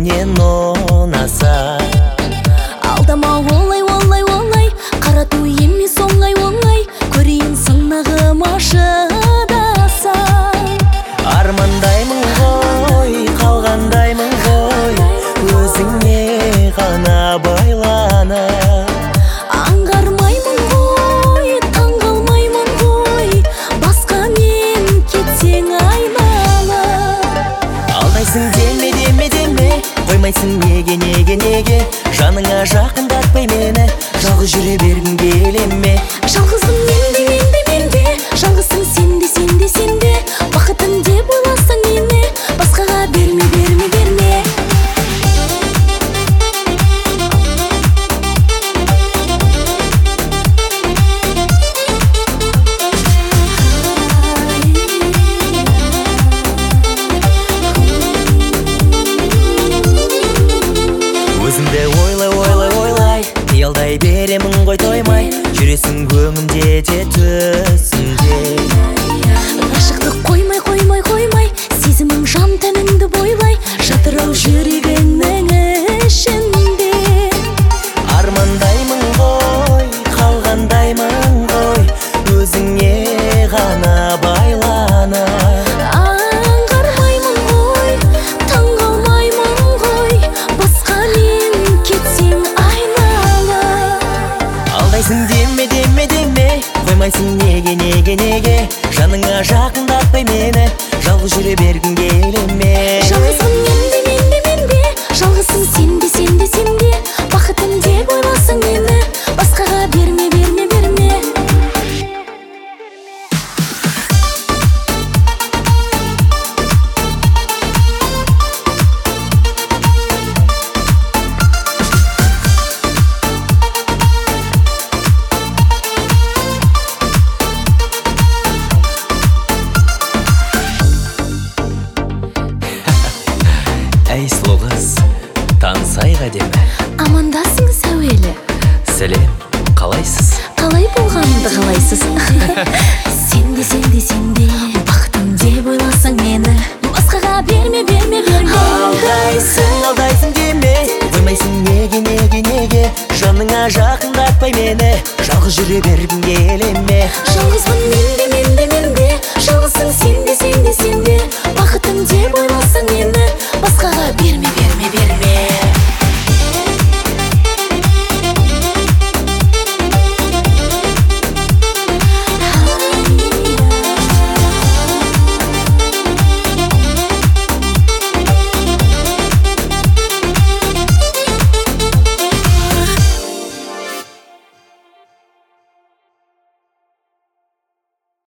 менен онаса. Алдама олай, олай, олай, қарату емес оңай, оңай, көрейін сынағым ашыдаса. Армандаймын ғой, қалғандаймын ғой, өзіңе ғана байлана. Аңғармаймын ғой, таңғалмаймын ғой, басқа мен кетсең айнала. Алдайсың деме, деме, деме, қоймайсың неге, неге, неге, жаныңа жақындатпай мені, жалғыз жүре бергің келе ме? Жалғызым менде, менде, менде, жалғызсың сенде, сенде, сенде, бақытым деп ойласаң мені, басқаға берме, берме, берме. Өзіңді ойлай, ойлай, ойлай, қиялдай беремін ғой тоймай, жүресің көңімде де түсімде. Ғашықтық қоймай, қоймай, қоймай, сезімің жан тәніңді бойлай, жатыр ау жүрегіңнің ішінде. Армандаймын ғой, қалғандаймын ғой, өзіңе ғана байлана. Аңғармаймын ғой, таңғалмаймын ғой, басқа мен кетсең айнала. Алдайсың деме, деме, деме, қоймайсың неге, неге, неге, жаныңа жақындатпай мені, жалғыз жүре бергің келе ме? Жалғызым менде, менде, менде, жалғызсың сенде, сенде, сенде, бақытым деп ойласаң мені, басқаға берме, берме, берме. Әй сұлу қыз, танысайық әдемі. Амандасың сәуелі, Сәлем, қалайсыз? қалай болғанымды қалайсыз? Сенде, сенде, сенде, бақытым деп ойласаң мені, басқаға берме, берме, берме. Алдайсың, алдайсың деме, қоймайсың неге, неге, неге, жаныңа жақындатпай мені, жалғыз жүре бергің